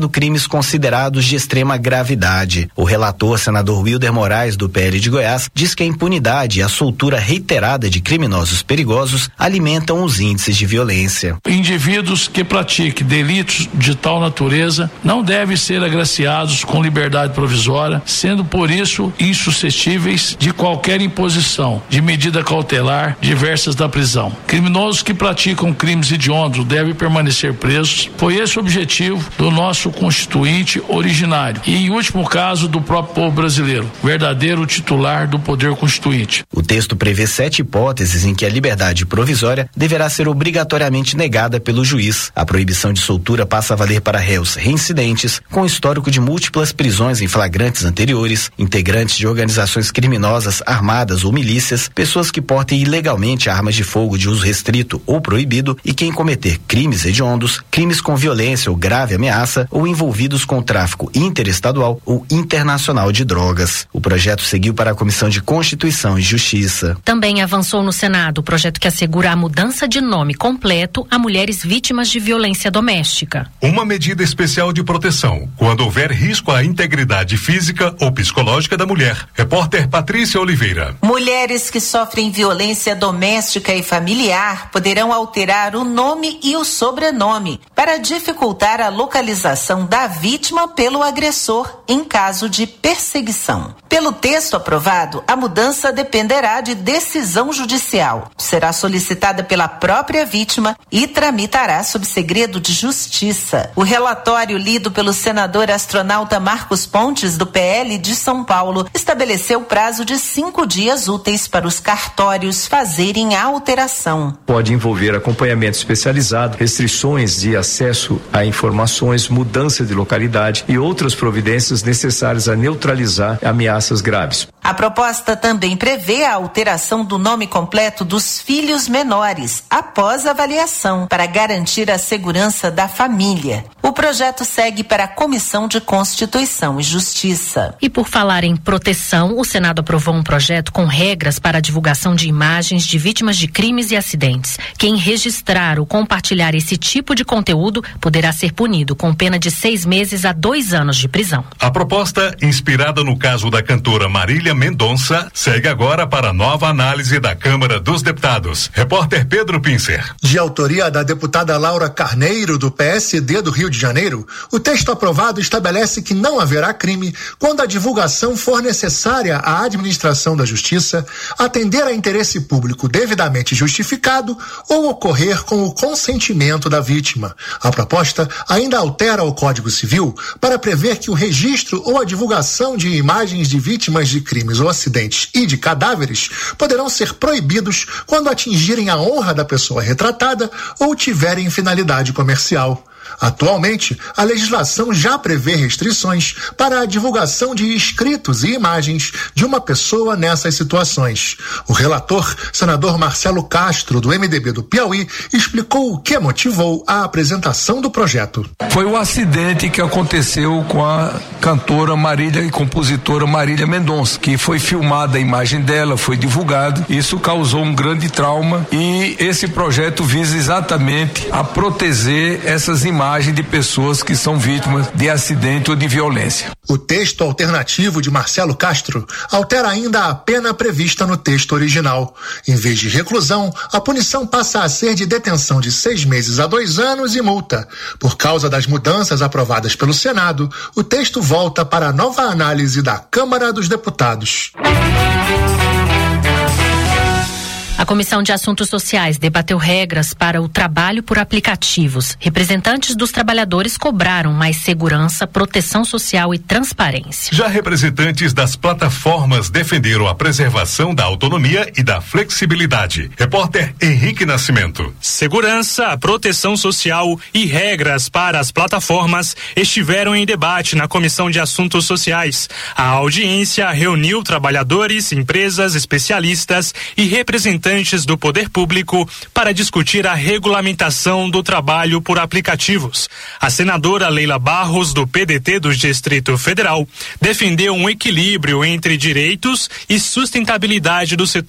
sendo crimes considerados de extrema gravidade. O relator, senador Wilder Moraes, do PL de Goiás, diz que a impunidade e a soltura reiterada de criminosos perigosos alimentam os índices de violência. Indivíduos que pratiquem delitos de tal natureza não devem ser agraciados com liberdade provisória, sendo por isso insuscetíveis de qualquer imposição de medida cautelar diversas da prisão. Criminosos que praticam crimes hediondos devem permanecer presos. Foi esse o objetivo do nosso constituinte originário e, em último caso, do próprio povo brasileiro, verdadeiro titular do poder constituinte. O texto prevê 7 hipóteses em que a liberdade provisória deverá ser obrigatoriamente negada pelo juiz. A proibição de soltura passa a valer para réus reincidentes, com histórico de múltiplas prisões em flagrantes anteriores, integrantes de organizações criminosas armadas ou milícias, pessoas que portem ilegalmente armas de fogo de uso restrito ou proibido e quem cometer crimes hediondos, crimes com violência ou grave ameaça ou envolvidos com tráfico interestadual ou internacional de drogas. O projeto seguiu para a Comissão de Constituição e Justiça. Também avançou no Senado o projeto que assegura a mudança de nome completo a mulheres vítimas de violência doméstica. Uma medida especial de proteção quando houver risco à integridade física ou psicológica da mulher. Repórter Patrícia Oliveira. Mulheres que sofrem violência doméstica e familiar poderão alterar o nome e o sobrenome para dificultar a localização da vítima pelo agressor em caso de perseguição. Pelo texto aprovado, a mudança dependerá de decisão judicial. Será solicitada pela própria vítima e tramitará sob segredo de justiça. O relatório lido pelo senador astronauta Marcos Pontes, do PL de São Paulo, estabeleceu prazo de 5 dias úteis para os cartórios fazerem a alteração. Pode envolver acompanhamento especializado, restrições de acesso a informações, mudança de localidade e outras providências necessárias a neutralizar ameaças graves. A proposta também prevê a alteração do nome completo dos filhos menores após avaliação para garantir a segurança da família. O projeto segue para a Comissão de Constituição e Justiça. E por falar em proteção, o Senado aprovou um projeto com regras para a divulgação de imagens de vítimas de crimes e acidentes. Quem registrar ou compartilhar esse tipo de conteúdo poderá ser punido com pena de 6 meses a 2 anos de prisão. A proposta, inspirada no caso da cantora Marília Mendonça, segue agora para nova análise da Câmara dos Deputados. Repórter Pedro Pincer. De autoria da deputada Laura Carneiro, do PSD do Rio de Janeiro, o texto aprovado estabelece que não haverá crime quando a divulgação for necessária à administração da justiça, atender a interesse público devidamente justificado ou ocorrer com o consentimento da vítima. A proposta ainda altera o Código Civil para prever que o registro ou a divulgação de imagens de vítimas de crimes ou acidentes e de cadáveres poderão ser proibidos quando atingirem a honra da pessoa retratada ou tiverem finalidade comercial. Atualmente, a legislação já prevê restrições para a divulgação de escritos e imagens de uma pessoa nessas situações. O relator, senador Marcelo Castro, do MDB do Piauí, explicou o que motivou a apresentação do projeto. Foi o acidente que aconteceu com a cantora Marília e compositora Marília Mendonça, que foi filmada a imagem dela, foi divulgado. Isso causou um grande trauma e esse projeto visa exatamente a proteger essas imagens de pessoas que são vítimas de acidente ou de violência. O texto alternativo de Marcelo Castro altera ainda a pena prevista no texto original. Em vez de reclusão, a punição passa a ser de detenção de 6 meses a 2 anos e multa. Por causa das mudanças aprovadas pelo Senado, o texto volta para a nova análise da Câmara dos Deputados. A Comissão de Assuntos Sociais debateu regras para o trabalho por aplicativos. Representantes dos trabalhadores cobraram mais segurança, proteção social e transparência. Já representantes das plataformas defenderam a preservação da autonomia e da flexibilidade. Repórter Henrique Nascimento. Segurança, proteção social e regras para as plataformas estiveram em debate na Comissão de Assuntos Sociais. A audiência reuniu trabalhadores, empresas, especialistas e representantes do poder público para discutir a regulamentação do trabalho por aplicativos. A senadora Leila Barros, do PDT do Distrito Federal, defendeu um equilíbrio entre direitos e sustentabilidade do setor.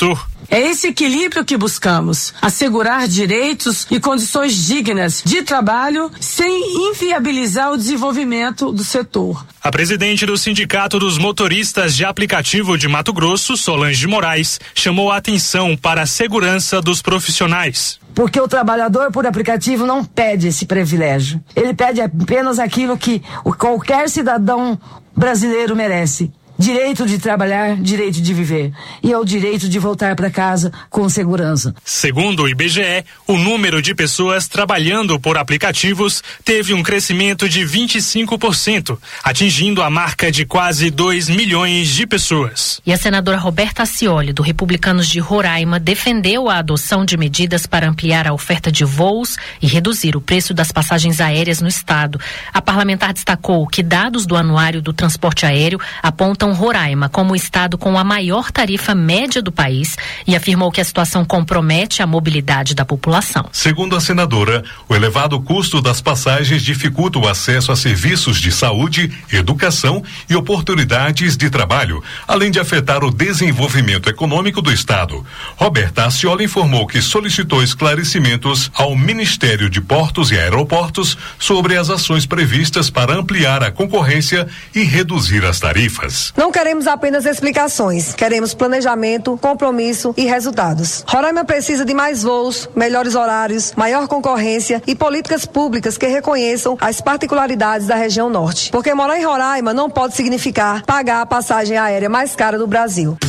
É esse equilíbrio que buscamos, assegurar direitos e condições dignas de trabalho sem inviabilizar o desenvolvimento do setor. A presidente do Sindicato dos Motoristas de Aplicativo de Mato Grosso, Solange de Moraes, chamou a atenção para a segurança dos profissionais. Porque o trabalhador por aplicativo não pede esse privilégio. Ele pede apenas aquilo que qualquer cidadão brasileiro merece. Direito de trabalhar, direito de viver. E é o direito de voltar para casa com segurança. Segundo o IBGE, o número de pessoas trabalhando por aplicativos teve um crescimento de 25%, atingindo a marca de quase 2 milhões de pessoas. E a senadora Roberta Acioli, do Republicanos de Roraima, defendeu a adoção de medidas para ampliar a oferta de voos e reduzir o preço das passagens aéreas no estado. A parlamentar destacou que dados do Anuário do Transporte Aéreo apontam Roraima como o estado com a maior tarifa média do país e afirmou que a situação compromete a mobilidade da população. Segundo a senadora, o elevado custo das passagens dificulta o acesso a serviços de saúde, educação e oportunidades de trabalho, além de afetar o desenvolvimento econômico do estado. Roberta Acioli informou que solicitou esclarecimentos ao Ministério de Portos e Aeroportos sobre as ações previstas para ampliar a concorrência e reduzir as tarifas. Não queremos apenas explicações, queremos planejamento, compromisso e resultados. Roraima precisa de mais voos, melhores horários, maior concorrência e políticas públicas que reconheçam as particularidades da região norte. Porque morar em Roraima não pode significar pagar a passagem aérea mais cara do Brasil.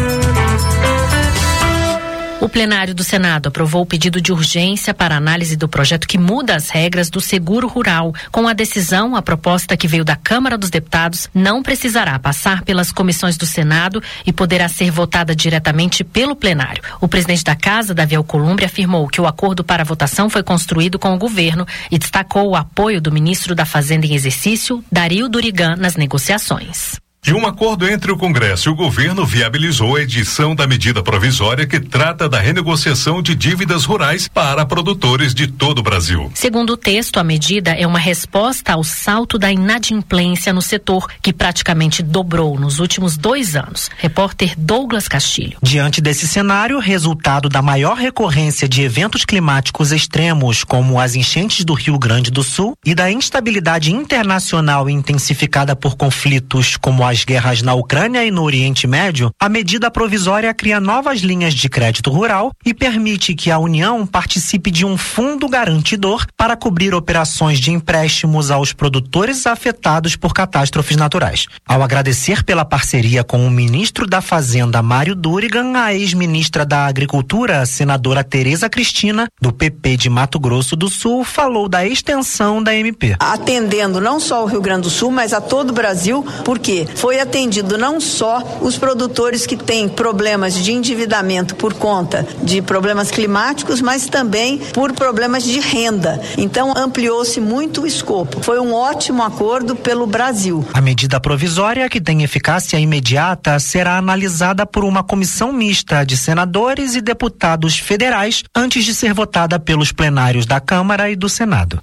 O plenário do Senado aprovou o pedido de urgência para análise do projeto que muda as regras do seguro rural. Com a decisão, a proposta que veio da Câmara dos Deputados não precisará passar pelas comissões do Senado e poderá ser votada diretamente pelo plenário. O presidente da Casa, Davi Alcolumbre, afirmou que o acordo para a votação foi construído com o governo e destacou o apoio do ministro da Fazenda em exercício, Dario Durigan, nas negociações. E um acordo entre o Congresso e o governo viabilizou a edição da medida provisória que trata da renegociação de dívidas rurais para produtores de todo o Brasil. Segundo o texto, a medida é uma resposta ao salto da inadimplência no setor, que praticamente dobrou nos últimos 2 anos. Repórter Douglas Castilho. Diante desse cenário, resultado da maior recorrência de eventos climáticos extremos, como as enchentes do Rio Grande do Sul, e da instabilidade internacional intensificada por conflitos como as guerras na Ucrânia e no Oriente Médio, a medida provisória cria novas linhas de crédito rural e permite que a União participe de um fundo garantidor para cobrir operações de empréstimos aos produtores afetados por catástrofes naturais. Ao agradecer pela parceria com o ministro da Fazenda, Mário Durigan, a ex-ministra da Agricultura, a senadora Tereza Cristina, do PP de Mato Grosso do Sul, falou da extensão da MP. Atendendo não só o Rio Grande do Sul, mas a todo o Brasil, porque foi atendido não só os produtores que têm problemas de endividamento por conta de problemas climáticos, mas também por problemas de renda. Então, ampliou-se muito o escopo. Foi um ótimo acordo pelo Brasil. A medida provisória, que tem eficácia imediata, será analisada por uma comissão mista de senadores e deputados federais antes de ser votada pelos plenários da Câmara e do Senado.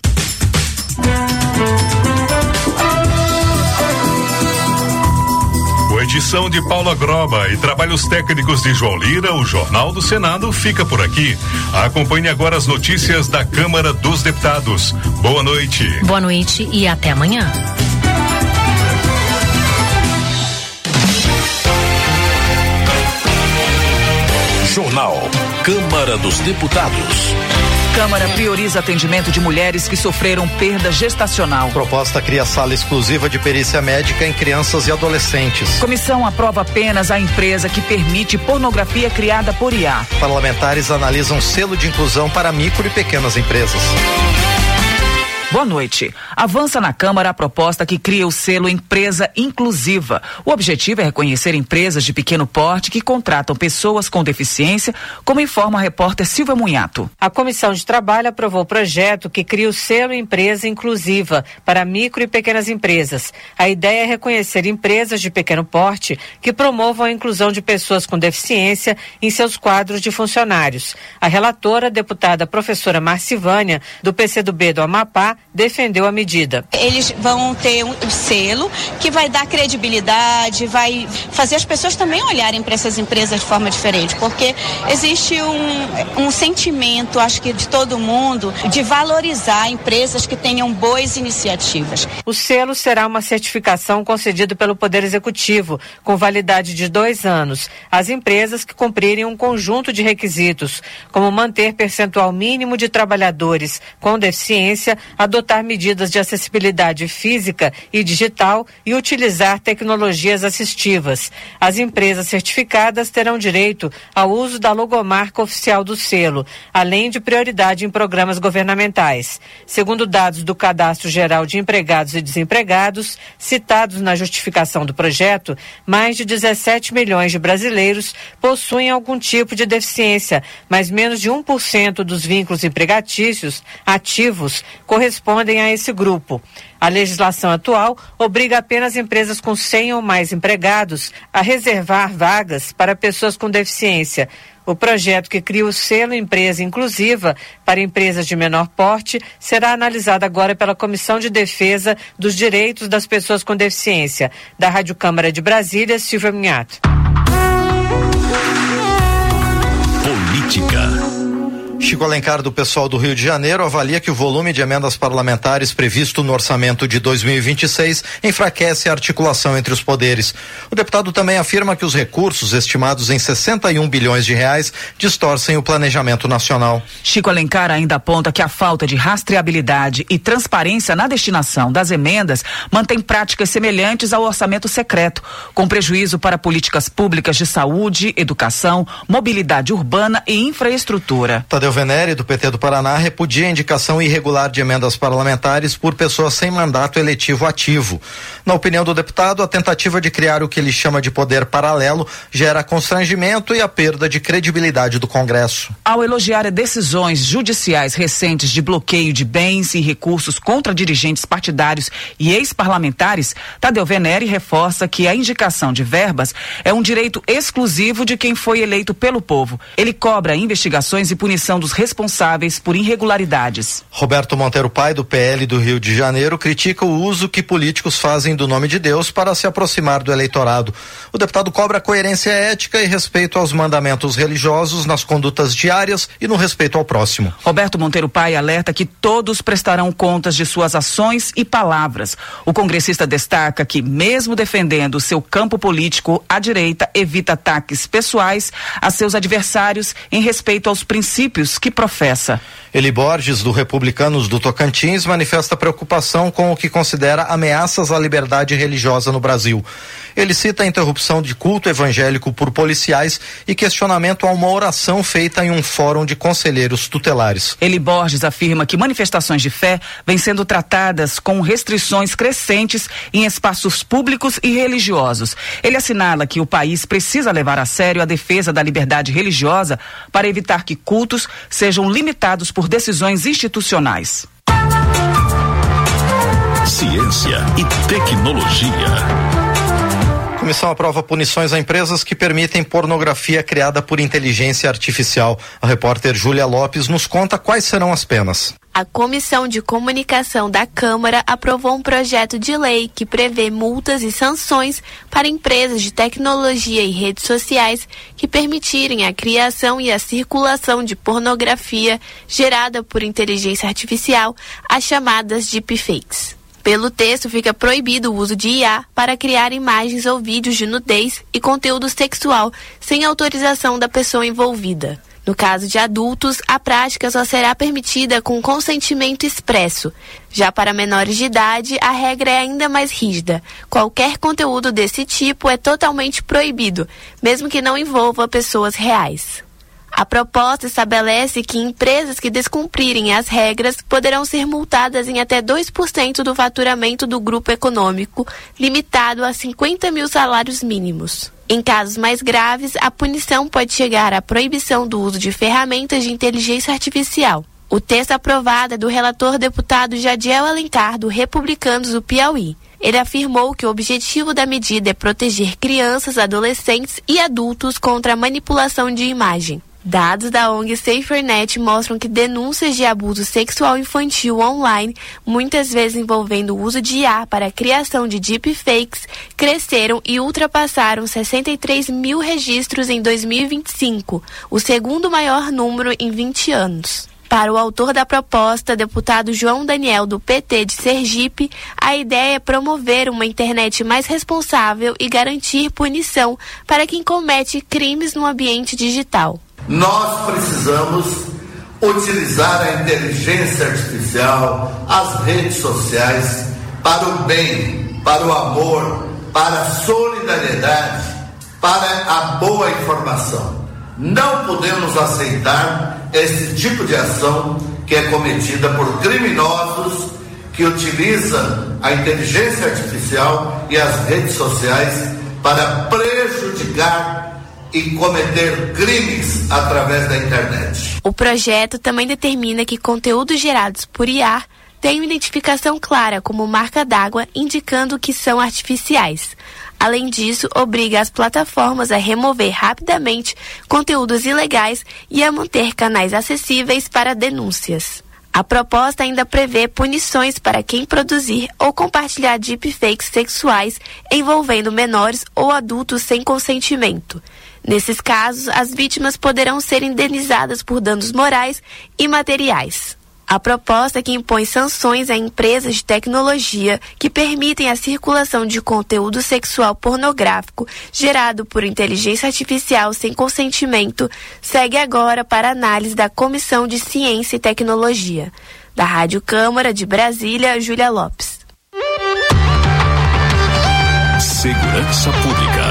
Edição de Paula Groba e trabalhos técnicos de João Lira, o Jornal do Senado fica por aqui. Acompanhe agora as notícias da Câmara dos Deputados. Boa noite. Boa noite e até amanhã. Jornal Câmara dos Deputados. Câmara prioriza atendimento de mulheres que sofreram perda gestacional. Proposta cria sala exclusiva de perícia médica em crianças e adolescentes. Comissão aprova apenas a empresa que permite pornografia criada por IA. Parlamentares analisam selo de inclusão para micro e pequenas empresas. Boa noite. Avança na Câmara a proposta que cria o selo Empresa Inclusiva. O objetivo é reconhecer empresas de pequeno porte que contratam pessoas com deficiência, como informa a repórter Silvia Munhato. A Comissão de Trabalho aprovou o projeto que cria o selo Empresa Inclusiva para micro e pequenas empresas. A ideia é reconhecer empresas de pequeno porte que promovam a inclusão de pessoas com deficiência em seus quadros de funcionários. A relatora, deputada professora Marcivânia, do PCdoB do Amapá, defendeu a medida. Eles vão ter um selo que vai dar credibilidade, vai fazer as pessoas também olharem para essas empresas de forma diferente, porque existe um sentimento, acho que de todo mundo, de valorizar empresas que tenham boas iniciativas. O selo será uma certificação concedida pelo Poder Executivo, com validade de 2 anos, às empresas que cumprirem um conjunto de requisitos, como manter percentual mínimo de trabalhadores com deficiência, adotar medidas de acessibilidade física e digital e utilizar tecnologias assistivas. As empresas certificadas terão direito ao uso da logomarca oficial do selo, além de prioridade em programas governamentais. Segundo dados do Cadastro Geral de Empregados e Desempregados, citados na justificação do projeto, mais de 17 milhões de brasileiros possuem algum tipo de deficiência, mas menos de 1% dos vínculos empregatícios ativos correspondem a esse grupo. A legislação atual obriga apenas empresas com 100 ou mais empregados a reservar vagas para pessoas com deficiência. O projeto que cria o selo Empresa Inclusiva para empresas de menor porte será analisado agora pela Comissão de Defesa dos Direitos das Pessoas com Deficiência. Da Rádio Câmara de Brasília, Silvia Minhato. Política. Chico Alencar, do pessoal do Rio de Janeiro, avalia que o volume de emendas parlamentares previsto no orçamento de 2026 enfraquece a articulação entre os poderes. O deputado também afirma que os recursos, estimados em 61 bilhões de reais, distorcem o planejamento nacional. Chico Alencar ainda aponta que a falta de rastreabilidade e transparência na destinação das emendas mantém práticas semelhantes ao orçamento secreto, com prejuízo para políticas públicas de saúde, educação, mobilidade urbana e infraestrutura. Tadeu Venere, do PT do Paraná, repudia a indicação irregular de emendas parlamentares por pessoas sem mandato eletivo ativo. Na opinião do deputado, a tentativa de criar o que ele chama de poder paralelo gera constrangimento e a perda de credibilidade do Congresso. Ao elogiar decisões judiciais recentes de bloqueio de bens e recursos contra dirigentes partidários e ex-parlamentares, Tadeu Venere reforça que a indicação de verbas é um direito exclusivo de quem foi eleito pelo povo. Ele cobra investigações e punição dos responsáveis por irregularidades. Roberto Monteiro Pai, do PL do Rio de Janeiro, critica o uso que políticos fazem do nome de Deus para se aproximar do eleitorado. O deputado cobra coerência ética e respeito aos mandamentos religiosos nas condutas diárias e no respeito ao próximo. Roberto Monteiro Pai alerta que todos prestarão contas de suas ações e palavras. O congressista destaca que, mesmo defendendo seu campo político, a direita evita ataques pessoais a seus adversários em respeito aos princípios que professa. Eli Borges, do Republicanos do Tocantins, manifesta preocupação com o que considera ameaças à liberdade religiosa no Brasil. Ele cita a interrupção de culto evangélico por policiais e questionamento a uma oração feita em um fórum de conselheiros tutelares. Eli Borges afirma que manifestações de fé vêm sendo tratadas com restrições crescentes em espaços públicos e religiosos. Ele assinala que o país precisa levar a sério a defesa da liberdade religiosa para evitar que cultos sejam limitados por decisões institucionais. Ciência e tecnologia. A comissão aprova punições a empresas que permitem pornografia criada por inteligência artificial. A repórter Júlia Lopes nos conta quais serão as penas. A Comissão de Comunicação da Câmara aprovou um projeto de lei que prevê multas e sanções para empresas de tecnologia e redes sociais que permitirem a criação e a circulação de pornografia gerada por inteligência artificial, as chamadas deepfakes. Pelo texto, fica proibido o uso de IA para criar imagens ou vídeos de nudez e conteúdo sexual sem autorização da pessoa envolvida. No caso de adultos, a prática só será permitida com consentimento expresso. Já para menores de idade, a regra é ainda mais rígida. Qualquer conteúdo desse tipo é totalmente proibido, mesmo que não envolva pessoas reais. A proposta estabelece que empresas que descumprirem as regras poderão ser multadas em até 2% do faturamento do grupo econômico, limitado a 50 mil salários mínimos. Em casos mais graves, a punição pode chegar à proibição do uso de ferramentas de inteligência artificial. O texto aprovado é do relator deputado Jadiel Alencar, do Republicanos do Piauí. Ele afirmou que o objetivo da medida é proteger crianças, adolescentes e adultos contra a manipulação de imagem. Dados da ONG SaferNet mostram que denúncias de abuso sexual infantil online, muitas vezes envolvendo o uso de IA para a criação de deepfakes, cresceram e ultrapassaram 63 mil registros em 2025, o segundo maior número em 20 anos. Para o autor da proposta, deputado João Daniel, do PT de Sergipe, a ideia é promover uma internet mais responsável e garantir punição para quem comete crimes no ambiente digital. Nós precisamos utilizar a inteligência artificial, as redes sociais, para o bem, para o amor, para a solidariedade, para a boa informação. Não podemos aceitar esse tipo de ação que é cometida por criminosos que utilizam a inteligência artificial e as redes sociais para prejudicar e cometer crimes através da internet. O projeto também determina que conteúdos gerados por IA tenham identificação clara como marca d'água, indicando que são artificiais. Além disso, obriga as plataformas a remover rapidamente conteúdos ilegais e a manter canais acessíveis para denúncias. A proposta ainda prevê punições para quem produzir ou compartilhar deepfakes sexuais envolvendo menores ou adultos sem consentimento. Nesses casos, as vítimas poderão ser indenizadas por danos morais e materiais. A proposta que impõe sanções a empresas de tecnologia que permitem a circulação de conteúdo sexual pornográfico gerado por inteligência artificial sem consentimento segue agora para análise da Comissão de Ciência e Tecnologia. Da Rádio Câmara de Brasília, Júlia Lopes. Segurança Pública.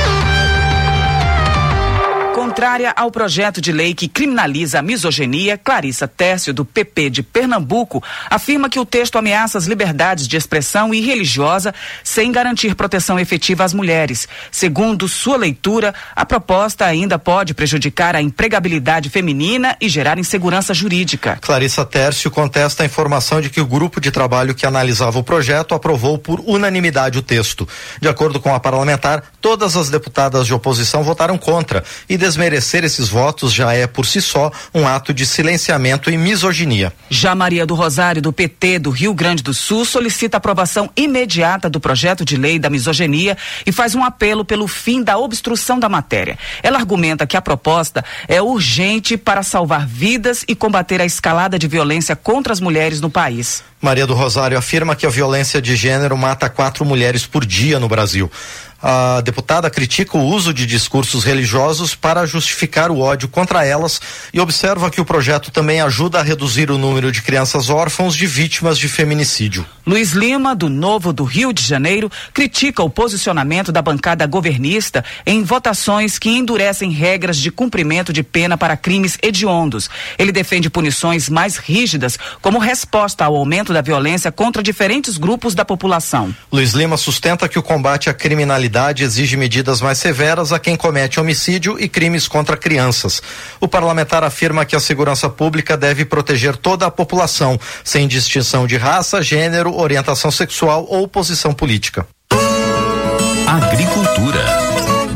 Contrária ao projeto de lei que criminaliza a misoginia, Clarissa Tércio, do PP de Pernambuco, afirma que o texto ameaça as liberdades de expressão e religiosa sem garantir proteção efetiva às mulheres. Segundo sua leitura, a proposta ainda pode prejudicar a empregabilidade feminina e gerar insegurança jurídica. Clarissa Tércio contesta a informação de que o grupo de trabalho que analisava o projeto aprovou por unanimidade o texto. De acordo com a parlamentar, todas as deputadas de oposição votaram contra e desmerecer esses votos já é, por si só, um ato de silenciamento e misoginia. Já Maria do Rosário, do PT do Rio Grande do Sul, solicita a aprovação imediata do projeto de lei da misoginia e faz um apelo pelo fim da obstrução da matéria. Ela argumenta que a proposta é urgente para salvar vidas e combater a escalada de violência contra as mulheres no país. Maria do Rosário afirma que a violência de gênero mata 4 mulheres por dia no Brasil. A deputada critica o uso de discursos religiosos para justificar o ódio contra elas e observa que o projeto também ajuda a reduzir o número de crianças órfãos de vítimas de feminicídio. Luiz Lima, do Novo do Rio de Janeiro, critica o posicionamento da bancada governista em votações que endurecem regras de cumprimento de pena para crimes hediondos. Ele defende punições mais rígidas como resposta ao aumento da violência contra diferentes grupos da população. Luiz Lima sustenta que o combate à criminalidade exige medidas mais severas a quem comete homicídio e crimes contra crianças. O parlamentar afirma que a segurança pública deve proteger toda a população, sem distinção de raça, gênero, orientação sexual ou posição política. Agricultura.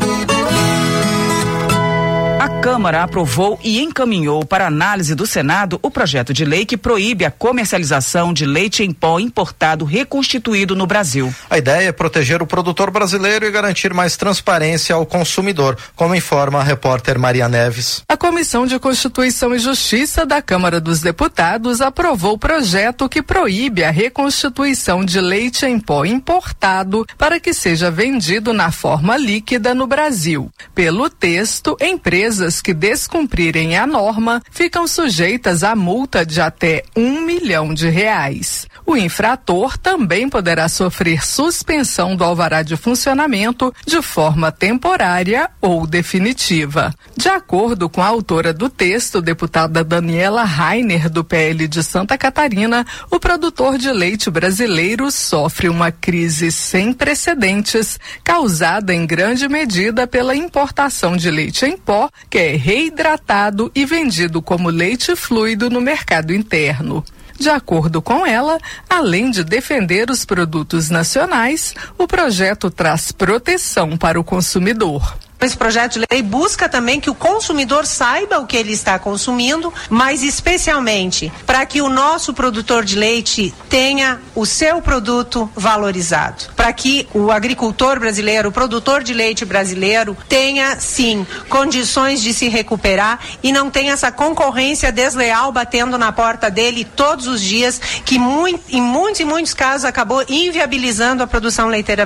A Câmara aprovou e encaminhou para análise do Senado o projeto de lei que proíbe a comercialização de leite em pó importado reconstituído no Brasil. A ideia é proteger o produtor brasileiro e garantir mais transparência ao consumidor, como informa a repórter Maria Neves. A Comissão de Constituição e Justiça da Câmara dos Deputados aprovou o projeto que proíbe a reconstituição de leite em pó importado para que seja vendido na forma líquida no Brasil. Pelo texto, empresas que descumprirem a norma ficam sujeitas a multa de até R$1 milhão. O infrator também poderá sofrer suspensão do alvará de funcionamento de forma temporária ou definitiva. De acordo com a autora do texto, deputada Daniela Rainer, do PL de Santa Catarina, o produtor de leite brasileiro sofre uma crise sem precedentes, causada em grande medida pela importação de leite em pó, que é reidratado e vendido como leite fluido no mercado interno. De acordo com ela, além de defender os produtos nacionais, o projeto traz proteção para o consumidor. Esse projeto de lei busca também que o consumidor saiba o que ele está consumindo, mas especialmente para que o nosso produtor de leite tenha o seu produto valorizado, para que o agricultor brasileiro, o produtor de leite brasileiro tenha sim condições de se recuperar e não tenha essa concorrência desleal batendo na porta dele todos os dias, que em muitos casos acabou inviabilizando a produção leiteira